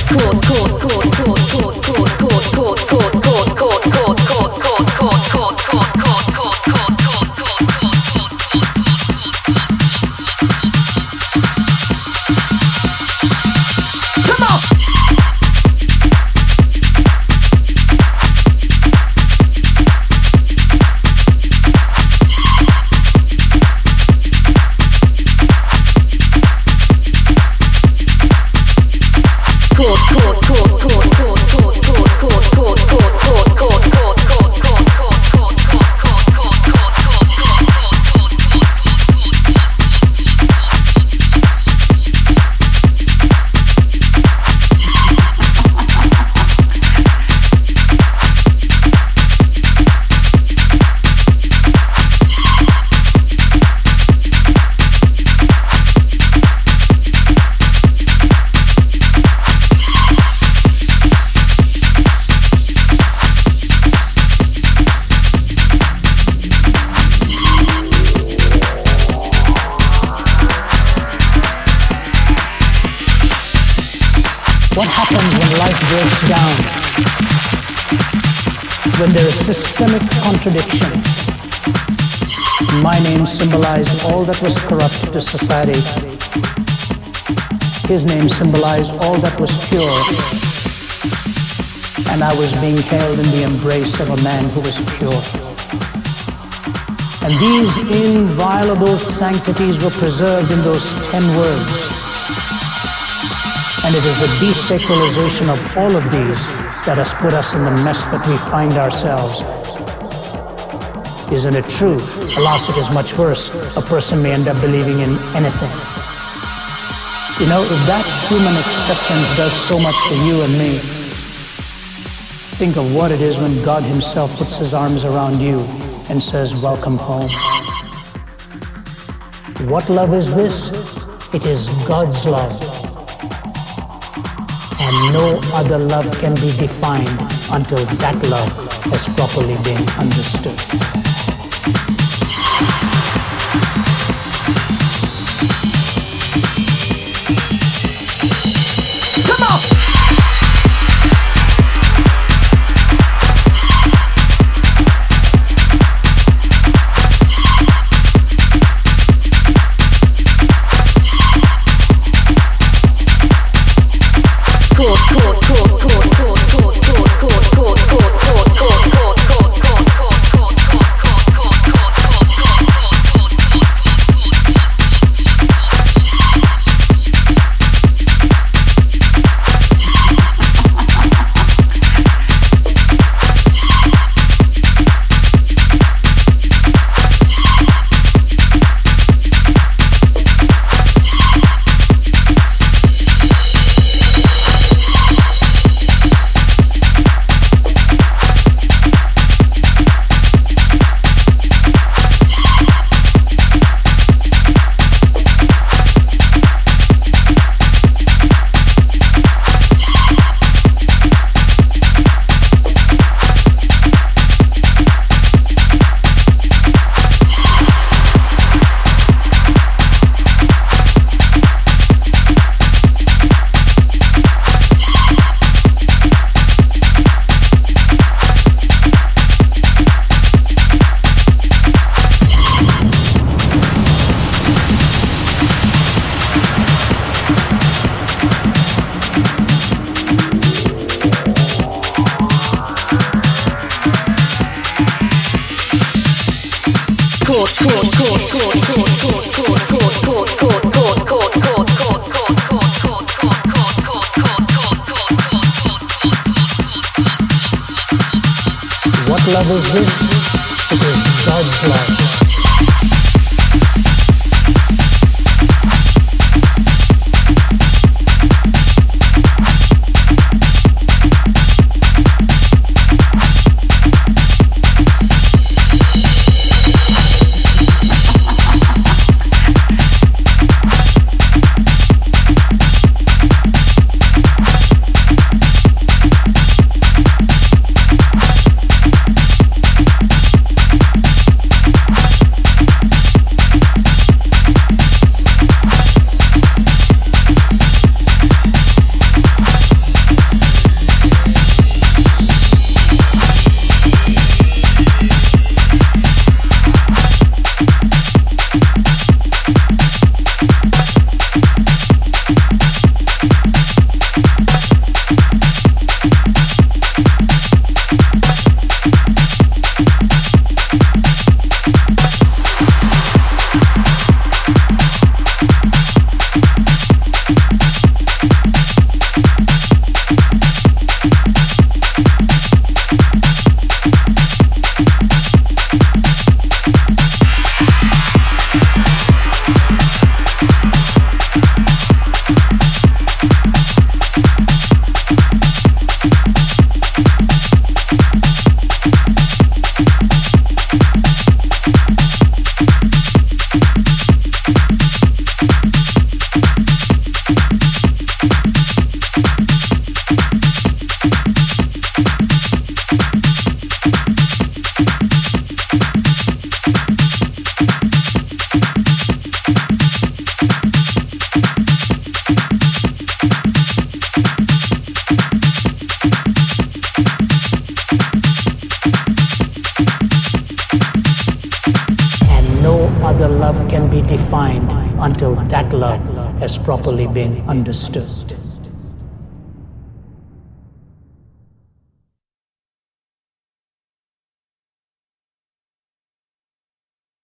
What happens when life breaks down? When there is systemic contradiction. My name symbolized all that was corrupt to society. His name symbolized all that was pure. And I was being held in the embrace of a man who was pure. And these inviolable sanctities were preserved in those 10 words. And it is the desacralization of all of these that has put us in the mess that we find ourselves. Isn't it true? Alas, it is much worse. A person may end up believing in anything. You know, if that human acceptance does so much for you and me, think of what it is when God Himself puts His arms around you and says, welcome home. What love is this? It is God's love. And no other love can be defined until that love has properly been understood. What love is this? It is God's love. until that love has properly been understood.